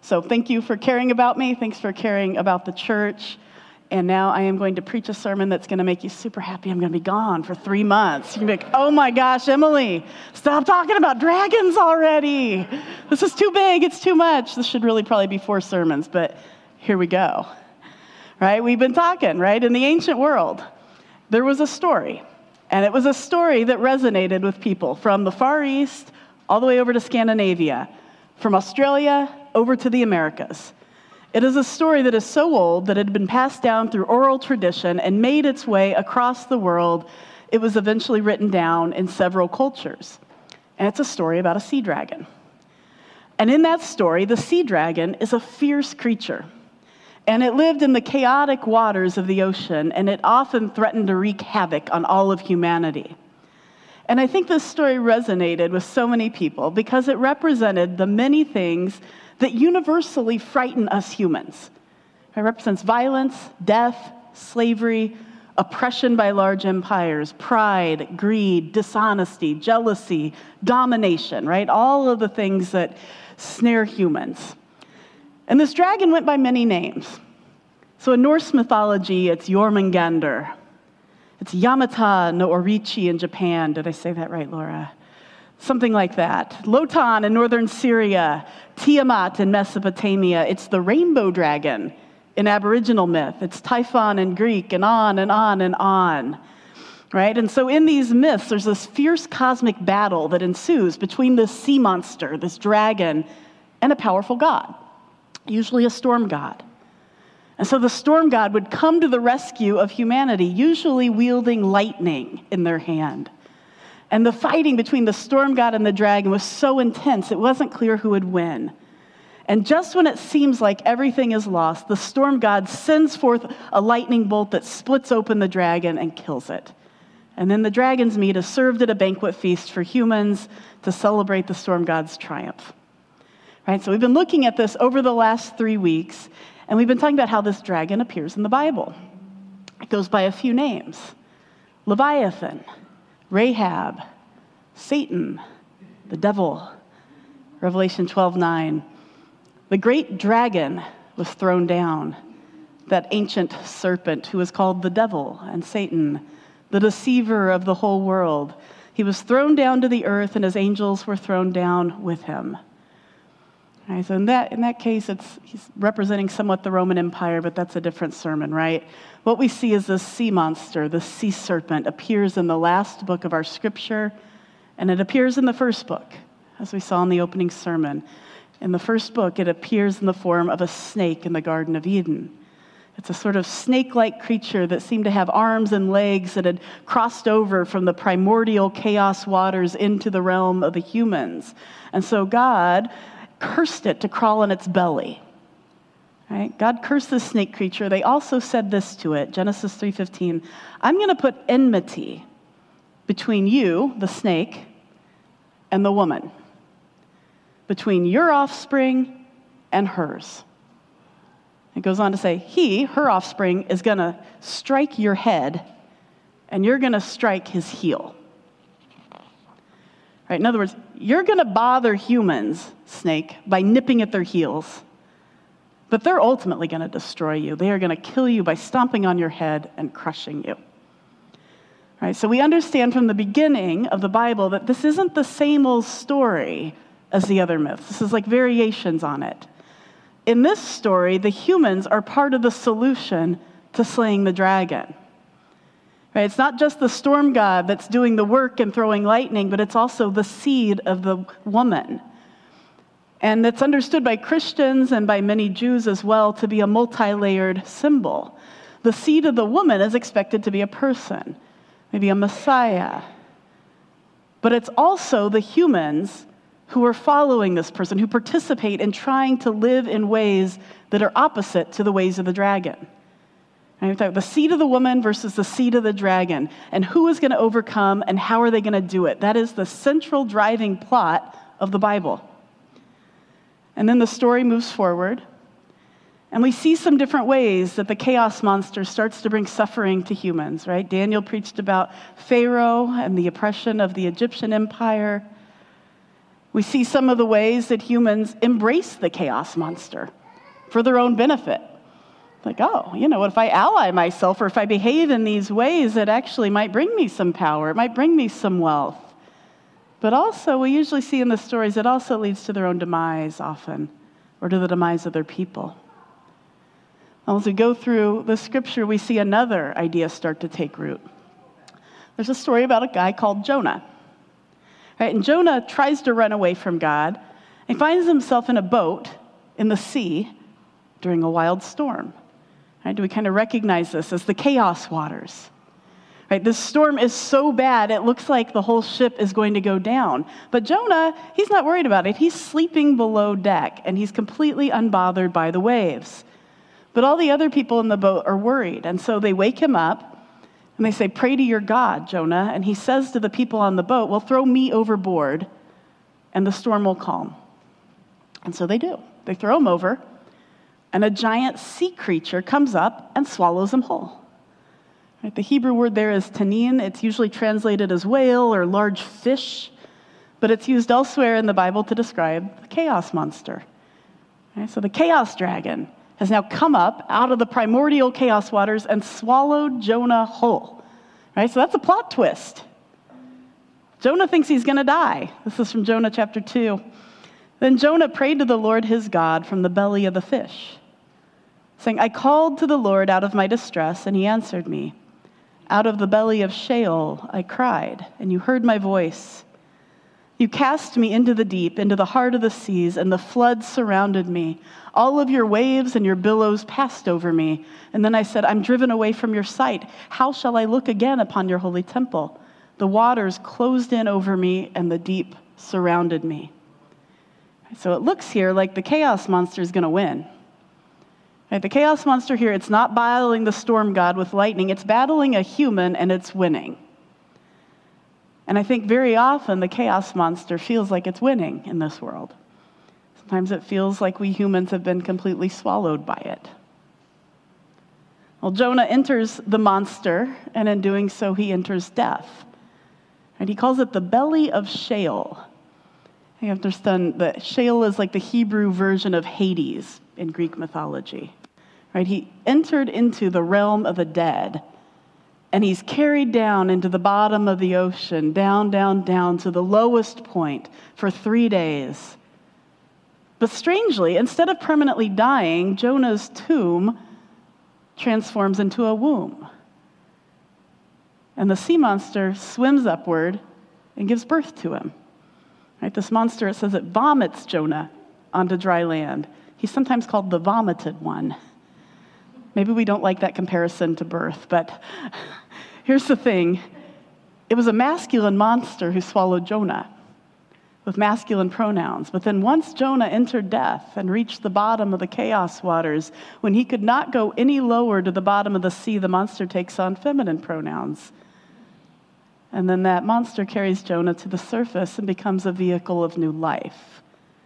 So thank you for caring about me. Thanks for caring about the church. And now I am going to preach a sermon that's going to make you super happy. I'm going to be gone for 3 months. You're going to be like, oh my gosh, Emily, stop talking about dragons already. This is too big. It's too much. This should really probably be 4 sermons, but here we go. Right? We've been talking, right? In the ancient world, there was a story. And it was a story that resonated with people from the Far East all the way over to Scandinavia, from Australia over to the Americas. It is a story that is so old that it had been passed down through oral tradition and made its way across the world. It was eventually written down in several cultures. And it's a story about a sea dragon. And in that story, the sea dragon is a fierce creature. And it lived in the chaotic waters of the ocean, and it often threatened to wreak havoc on all of humanity. And I think this story resonated with so many people because it represented the many things that universally frighten us humans. It represents violence, death, slavery, oppression by large empires, pride, greed, dishonesty, jealousy, domination, right? All of the things that snare humans. And this dragon went by many names. So in Norse mythology, it's Jormungandr. It's Yamata no Orichi in Japan. Did I say that right, Laura? Something like that. Lotan in northern Syria, Tiamat in Mesopotamia. It's the rainbow dragon in Aboriginal myth. It's Typhon in Greek, and on and on and on. Right? And so in these myths, there's this fierce cosmic battle that ensues between this sea monster, this dragon, and a powerful god, usually a storm god. And so the storm god would come to the rescue of humanity, usually wielding lightning in their hand. And the fighting between the storm god and the dragon was so intense, it wasn't clear who would win. And just when it seems like everything is lost, the storm god sends forth a lightning bolt that splits open the dragon and kills it. And then the dragon's meat is served at a banquet feast for humans to celebrate the storm god's triumph. Right? So we've been looking at this over the last 3 weeks, and we've been talking about how this dragon appears in the Bible. It goes by a few names: Leviathan, Rahab, Satan, the devil. Revelation 12:9. The great dragon was thrown down, that ancient serpent who was called the devil and Satan, the deceiver of the whole world. He was thrown down to the earth, and his angels were thrown down with him. All right, so in that case, he's representing somewhat the Roman Empire, but that's a different sermon, right? What we see is this sea monster, the sea serpent, appears in the last book of our scripture, and it appears in the first book, as we saw in the opening sermon. In the first book, it appears in the form of a snake in the Garden of Eden. It's a sort of snake-like creature that seemed to have arms and legs that had crossed over from the primordial chaos waters into the realm of the humans. And so God cursed it to crawl on its belly. Right? God cursed this snake creature. They also said this to it, Genesis 3:15, I'm going to put enmity between you, the snake, and the woman, between your offspring and hers. It goes on to say, her offspring, is going to strike your head, and you're going to strike his heel. Right? In other words, you're going to bother humans, snake, by nipping at their heels, but they're ultimately going to destroy you. They are going to kill you by stomping on your head and crushing you. Right? So we understand from the beginning of the Bible that this isn't the same old story as the other myths. This is like variations on it. In this story, the humans are part of the solution to slaying the dragon. Right? It's not just the storm god that's doing the work and throwing lightning, but it's also the seed of the woman. And it's understood by Christians and by many Jews as well to be a multi-layered symbol. The seed of the woman is expected to be a person, maybe a Messiah. But it's also the humans who are following this person, who participate in trying to live in ways that are opposite to the ways of the dragon. And the seed of the woman versus the seed of the dragon, and who is going to overcome and how are they going to do it. That is the central driving plot of the Bible. And then the story moves forward, and we see some different ways that the chaos monster starts to bring suffering to humans, right? Daniel preached about Pharaoh and the oppression of the Egyptian empire. We see some of the ways that humans embrace the chaos monster for their own benefit. Like, oh, what if I ally myself or if I behave in these ways, it actually might bring me some power, it might bring me some wealth. But also, we usually see in the stories, it also leads to their own demise often, or to the demise of their people. As we go through the scripture, we see another idea start to take root. There's a story about a guy called Jonah. Right? And Jonah tries to run away from God. He finds himself in a boat in the sea during a wild storm. Right? Do we kind of recognize this as the chaos waters? Right? This storm is so bad, it looks like the whole ship is going to go down. But Jonah, he's not worried about it. He's sleeping below deck, and he's completely unbothered by the waves. But all the other people in the boat are worried, and so they wake him up, and they say, "Pray to your God, Jonah." And he says to the people on the boat, "Well, throw me overboard, and the storm will calm." And so they do. They throw him over, and a giant sea creature comes up and swallows him whole. Right? The Hebrew word there is tanin. It's usually translated as whale or large fish, but it's used elsewhere in the Bible to describe the chaos monster. Right? So the chaos dragon has now come up out of the primordial chaos waters and swallowed Jonah whole. Right? So that's a plot twist. Jonah thinks he's going to die. This is from Jonah chapter 2. Then Jonah prayed to the Lord his God from the belly of the fish, saying, "I called to the Lord out of my distress, and he answered me. Out of the belly of Sheol I cried, and you heard my voice. You cast me into the deep, into the heart of the seas, and the floods surrounded me. All of your waves and your billows passed over me. And then I said, I'm driven away from your sight. How shall I look again upon your holy temple? The waters closed in over me, and the deep surrounded me." So it looks here like the chaos monster is going to win. Right? The chaos monster here, it's not battling the storm god with lightning. It's battling a human, and it's winning. And I think very often the chaos monster feels like it's winning in this world. Sometimes it feels like we humans have been completely swallowed by it. Well, Jonah enters the monster, and in doing so, he enters death. And he calls it the belly of Sheol. I understand that Sheol is like the Hebrew version of Hades in Greek mythology. Right? He entered into the realm of the dead, and he's carried down into the bottom of the ocean, down, down, down to the lowest point for 3 days. But strangely, instead of permanently dying, Jonah's tomb transforms into a womb. And the sea monster swims upward and gives birth to him. Right? This monster, it says it vomits Jonah onto dry land. He's sometimes called the vomited one. Maybe we don't like that comparison to birth, but here's the thing. It was a masculine monster who swallowed Jonah with masculine pronouns. But then once Jonah entered death and reached the bottom of the chaos waters, when he could not go any lower to the bottom of the sea, the monster takes on feminine pronouns. And then that monster carries Jonah to the surface and becomes a vehicle of new life.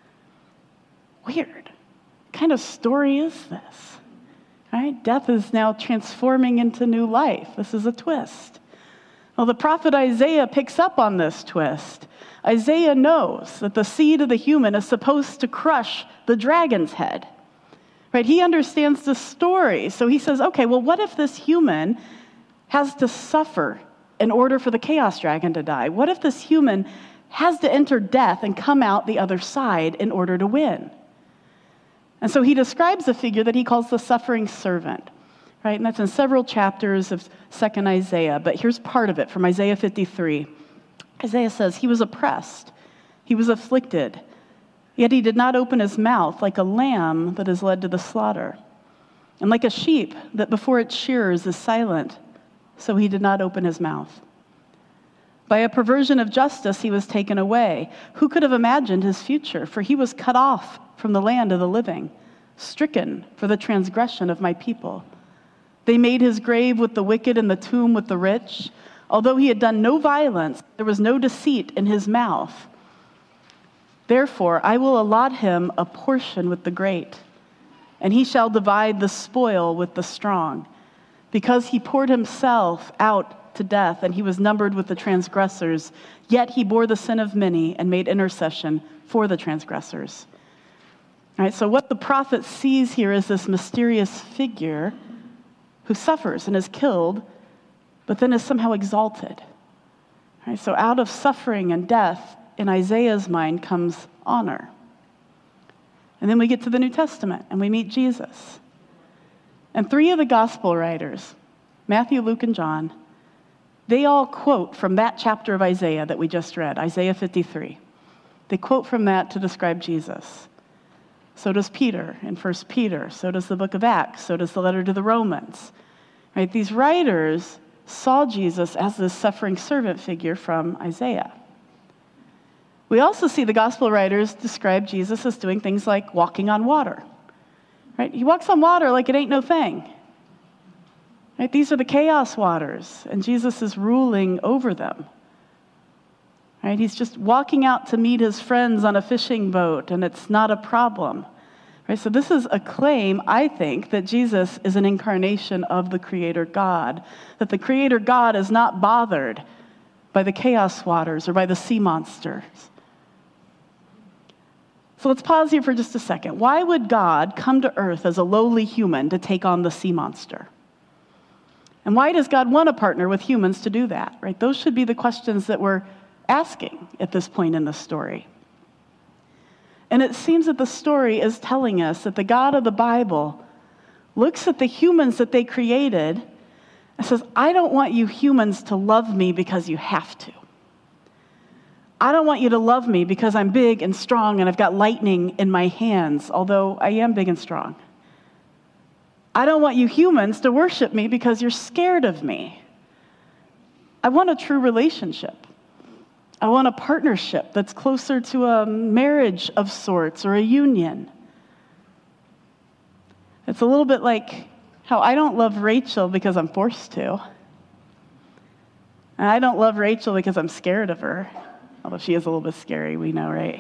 Weird. What kind of story is this? Right? Death is now transforming into new life. This is a twist. Well, the prophet Isaiah picks up on this twist. Isaiah knows that the seed of the human is supposed to crush the dragon's head. Right? He understands the story. So he says, okay, well, what if this human has to suffer in order for the chaos dragon to die? What if this human has to enter death and come out the other side in order to win? And so he describes a figure that he calls the suffering servant, right? And that's in several chapters of 2nd Isaiah, but here's part of it from Isaiah 53. Isaiah says, he was oppressed, he was afflicted, yet he did not open his mouth, like a lamb that is led to the slaughter, and like a sheep that before its shearers is silent, so he did not open his mouth. By a perversion of justice he was taken away. Who could have imagined his future? For he was cut off from the land of the living, stricken for the transgression of my people. They made his grave with the wicked and the tomb with the rich. Although he had done no violence, there was no deceit in his mouth. Therefore, I will allot him a portion with the great, and he shall divide the spoil with the strong, because he poured himself out to death, and he was numbered with the transgressors, yet he bore the sin of many and made intercession for the transgressors. All right, so what the prophet sees here is this mysterious figure who suffers and is killed, but then is somehow exalted. All right, so out of suffering and death, in Isaiah's mind, comes honor. And then we get to the New Testament, and we meet Jesus. And three of the gospel writers, Matthew, Luke, and John, they all quote from that chapter of Isaiah that we just read, Isaiah 53. They quote from that to describe Jesus. So does Peter in 1 Peter. So does the book of Acts. So does the letter to the Romans. Right? These writers saw Jesus as this suffering servant figure from Isaiah. We also see the gospel writers describe Jesus as doing things like walking on water. Right? He walks on water like it ain't no thing. Right? These are the chaos waters, and Jesus is ruling over them. Right? He's just walking out to meet his friends on a fishing boat, and it's not a problem. Right? So this is a claim, I think, that Jesus is an incarnation of the Creator God, that the Creator God is not bothered by the chaos waters or by the sea monsters. So let's pause here for just a second. Why would God come to earth as a lowly human to take on the sea monster? And why does God want to partner with humans to do that? Right? Those should be the questions that we're asking at this point in the story. And it seems that the story is telling us that the God of the Bible looks at the humans that they created and says, I don't want you humans to love me because you have to. I don't want you to love me because I'm big and strong and I've got lightning in my hands, although I am big and strong. I don't want you humans to worship me because you're scared of me. I want a true relationship. I want a partnership that's closer to a marriage of sorts or a union. It's a little bit like how I don't love Rachel because I'm forced to. And I don't love Rachel because I'm scared of her. Although she is a little bit scary, we know, right?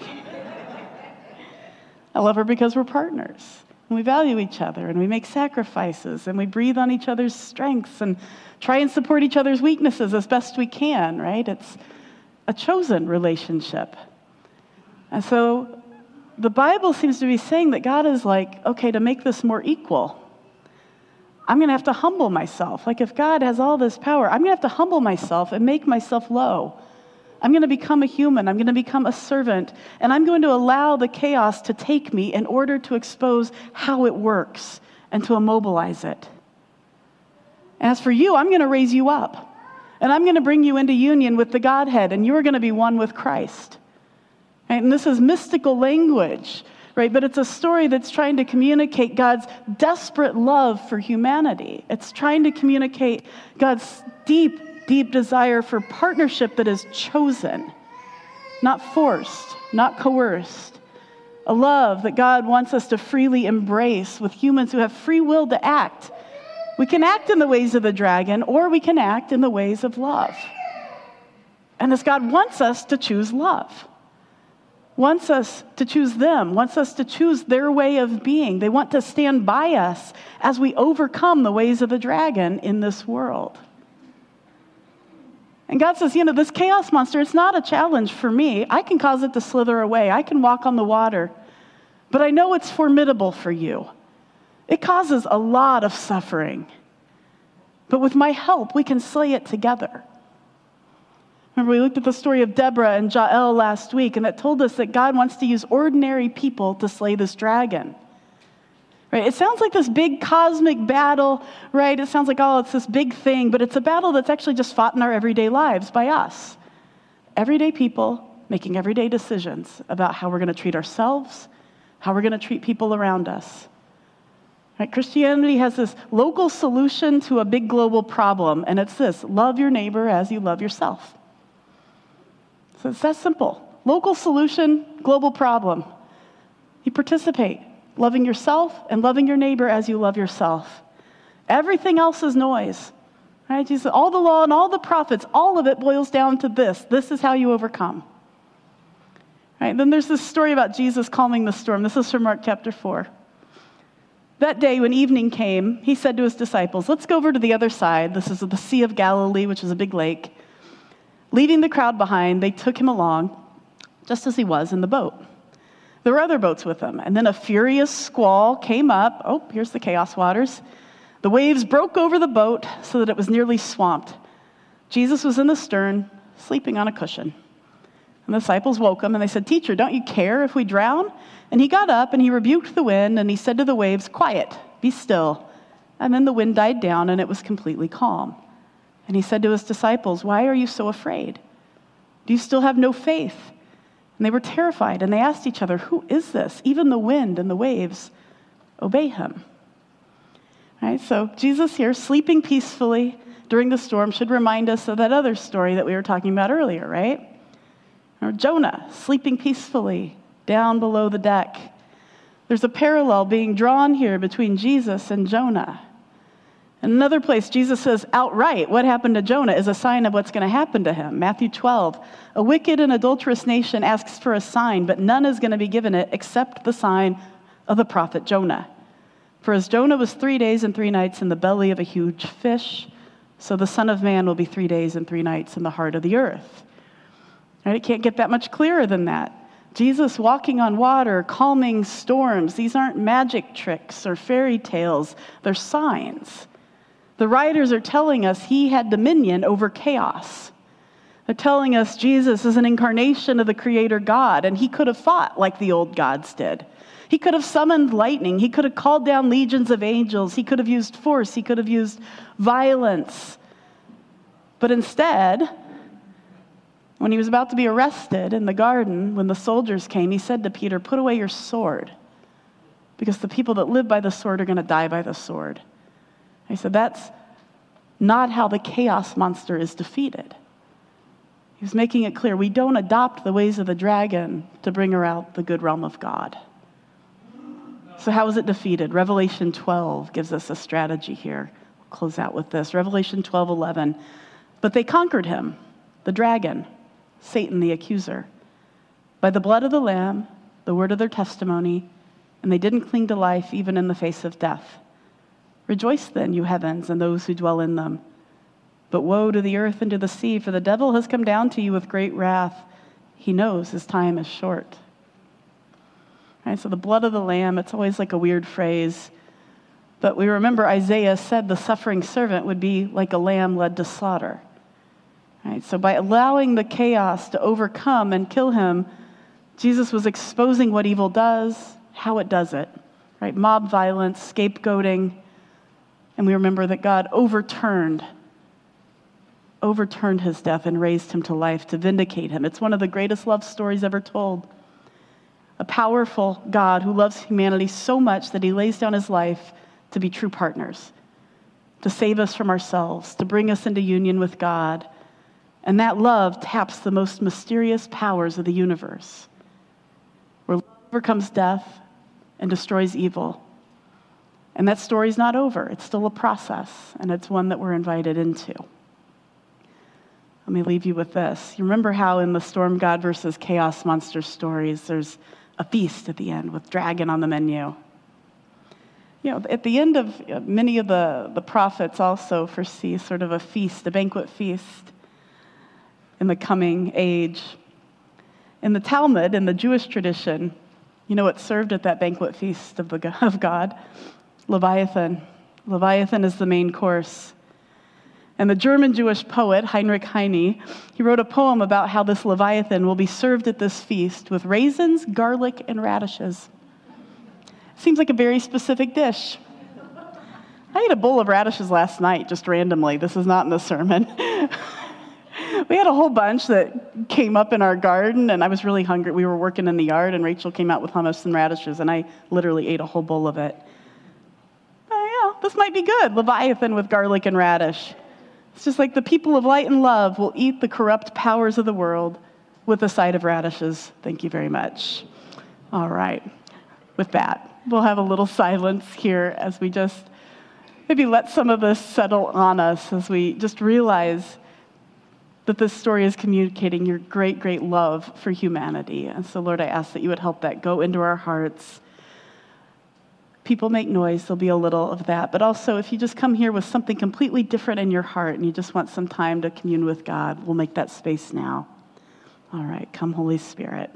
I love her because we're partners. And we value each other, and we make sacrifices, and we breathe on each other's strengths, and try and support each other's weaknesses as best we can, right? It's a chosen relationship. And so the Bible seems to be saying that God is like, okay, to make this more equal, I'm going to have to humble myself. Like if God has all this power, I'm going to have to humble myself and make myself low. I'm going to become a human. I'm going to become a servant. And I'm going to allow the chaos to take me in order to expose how it works and to immobilize it. And as for you, I'm going to raise you up. And I'm going to bring you into union with the Godhead. And you're going to be one with Christ. Right? And this is mystical language, right? But it's a story that's trying to communicate God's desperate love for humanity. It's trying to communicate God's deep desire for partnership that is chosen, not forced, not coerced. A love that God wants us to freely embrace with humans who have free will to act. We can act in the ways of the dragon, or we can act in the ways of love. And as God wants us to choose love, wants us to choose them, wants us to choose their way of being. They want to stand by us as we overcome the ways of the dragon in this world. And God says, this chaos monster, it's not a challenge for me. I can cause it to slither away. I can walk on the water. But I know it's formidable for you. It causes a lot of suffering. But with my help, we can slay it together. Remember, we looked at the story of Deborah and Jael last week, and it told us that God wants to use ordinary people to slay this dragon. Right? It sounds like this big cosmic battle, right? It sounds like, it's this big thing, but it's a battle that's actually just fought in our everyday lives by us. Everyday people making everyday decisions about how we're going to treat ourselves, how we're going to treat people around us. Right? Christianity has this local solution to a big global problem, and it's this: love your neighbor as you love yourself. So it's that simple. Local solution, global problem. You participate. Loving yourself and loving your neighbor as you love yourself. Everything else is noise. Right? Jesus, all the law and all the prophets, all of it boils down to this. This is how you overcome. Right? Then there's this story about Jesus calming the storm. This is from Mark chapter 4. That day when evening came, he said to his disciples, "Let's go over to the other side." This is the Sea of Galilee, which is a big lake. Leaving the crowd behind, they took him along, just as he was in the boat. There were other boats with him, and then a furious squall came up. Oh, here's the chaos waters. The waves broke over the boat so that it was nearly swamped. Jesus was in the stern, sleeping on a cushion. And the disciples woke him, and they said, "Teacher, don't you care if we drown?" And he got up, and he rebuked the wind, and he said to the waves, "Quiet, be still." And then the wind died down, and it was completely calm. And he said to his disciples, "Why are you so afraid? Do you still have no faith?" And they were terrified, and they asked each other, "Who is this? Even the wind and the waves obey him." Right? So Jesus here, sleeping peacefully during the storm, should remind us of that other story that we were talking about earlier, right? Or Jonah, sleeping peacefully down below the deck. There's a parallel being drawn here between Jesus and Jonah. In another place, Jesus says outright what happened to Jonah is a sign of what's going to happen to him. Matthew 12, "A wicked and adulterous nation asks for a sign, but none is going to be given it except the sign of the prophet Jonah. For as Jonah was 3 days and 3 nights in the belly of a huge fish, so the Son of Man will be 3 days and 3 nights in the heart of the earth." Right? It can't get that much clearer than that. Jesus walking on water, calming storms. These aren't magic tricks or fairy tales. They're signs. The writers are telling us he had dominion over chaos. They're telling us Jesus is an incarnation of the Creator God, and he could have fought like the old gods did. He could have summoned lightning. He could have called down legions of angels. He could have used force. He could have used violence. But instead, when he was about to be arrested in the garden, when the soldiers came, he said to Peter, "Put away your sword, because the people that live by the sword are going to die by the sword." He said, that's not how the chaos monster is defeated. He was making it clear, we don't adopt the ways of the dragon to bring about the good realm of God. So how is it defeated? Revelation 12 gives us a strategy here. We'll close out with this. Revelation 12:11. "But they conquered him, the dragon, Satan the accuser, by the blood of the Lamb, the word of their testimony, and they didn't cling to life even in the face of death. Rejoice then, you heavens, and those who dwell in them. But woe to the earth and to the sea, for the devil has come down to you with great wrath. He knows his time is short." Right, so the blood of the Lamb, it's always like a weird phrase. But we remember Isaiah said the suffering servant would be like a lamb led to slaughter. Right, so by allowing the chaos to overcome and kill him, Jesus was exposing what evil does, how it does it. Right, mob violence, scapegoating. And we remember that God overturned his death and raised him to life to vindicate him. It's one of the greatest love stories ever told. A powerful God who loves humanity so much that he lays down his life to be true partners, to save us from ourselves, to bring us into union with God. And that love taps the most mysterious powers of the universe, where love overcomes death and destroys evil. And that story's not over. It's still a process, and it's one that we're invited into. Let me leave you with this. You remember how in the storm god versus chaos monster stories, there's a feast at the end with dragon on the menu. You know, at the end of many of the prophets also foresee sort of a feast, a banquet feast in the coming age. In the Talmud, in the Jewish tradition, you know what's served at that banquet feast of God? Leviathan. Leviathan is the main course. And the German Jewish poet, Heinrich Heine, he wrote a poem about how this Leviathan will be served at this feast with raisins, garlic, and radishes. Seems like a very specific dish. I ate a bowl of radishes last night, just randomly. This is not in the sermon. We had a whole bunch that came up in our garden, and I was really hungry. We were working in the yard, and Rachel came out with hummus and radishes, and I literally ate a whole bowl of it. This might be good, Leviathan with garlic and radish. It's just like the people of light and love will eat the corrupt powers of the world with a side of radishes. Thank you very much. All right. With that, we'll have a little silence here as we just maybe let some of this settle on us as we just realize that this story is communicating your great, great love for humanity. And so, Lord, I ask that you would help that go into our hearts. people make noise, there'll be a little of that. But also, if you just come here with something completely different in your heart and you just want some time to commune with God, we'll make that space now. All right, come, Holy Spirit.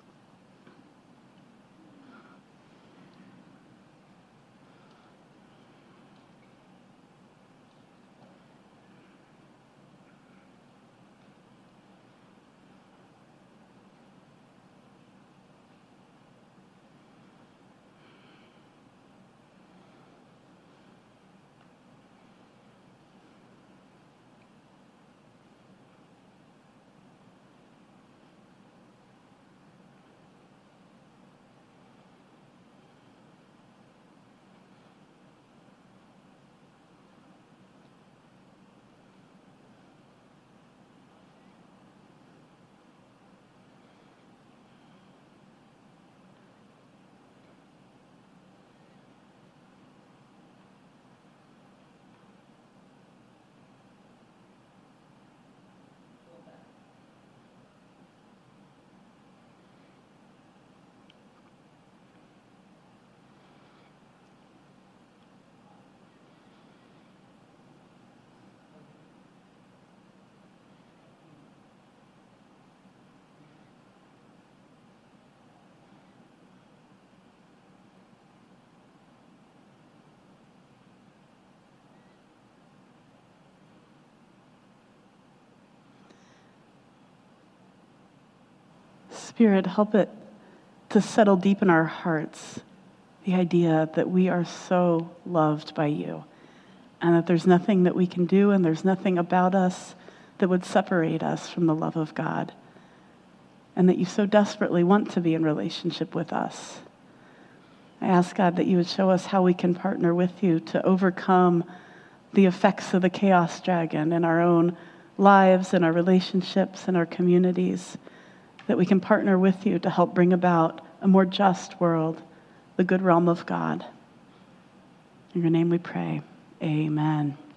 Spirit, help it to settle deep in our hearts, the idea that we are so loved by you and that there's nothing that we can do and there's nothing about us that would separate us from the love of God, and that you so desperately want to be in relationship with us. I ask, God, that you would show us how we can partner with you to overcome the effects of the chaos dragon in our own lives, in our relationships, in our communities, that we can partner with you to help bring about a more just world, the good realm of God. In your name we pray. Amen.